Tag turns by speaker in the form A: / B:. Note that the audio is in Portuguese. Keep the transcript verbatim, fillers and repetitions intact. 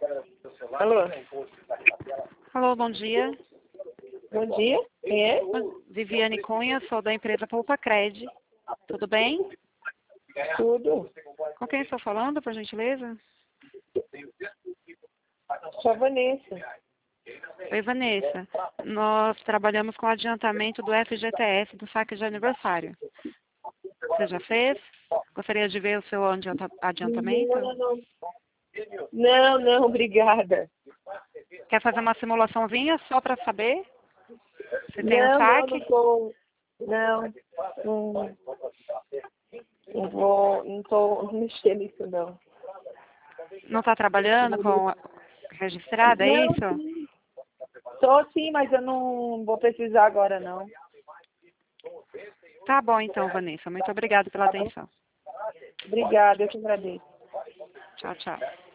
A: Alô?
B: Alô, bom dia.
A: Bom dia, quem é?
B: Viviane Cunha, sou da empresa Poupa Cred. Tudo bem?
A: Tudo.
B: Com quem estou falando, por gentileza?
A: Sou a Vanessa.
B: Oi, Vanessa. Nós trabalhamos com adiantamento do F G T S do saque de aniversário. Você já fez? Gostaria de ver o seu adianta- adiantamento?
A: Não, não. Não, não, obrigada.
B: Quer fazer uma simulaçãozinha só para saber se tem o
A: Não, não,
B: saque?
A: não tô. Não, não, não vou, não tô mexendo nisso, não.
B: Não está trabalhando com a- registrada, é
A: Não,
B: isso?
A: sim. Tô sim, mas eu não vou precisar agora, não.
B: Tá bom então, Vanessa. Muito obrigada pela
A: Tá bom?
B: atenção.
A: Obrigada, eu que agradeço.
B: Tchau, tchau.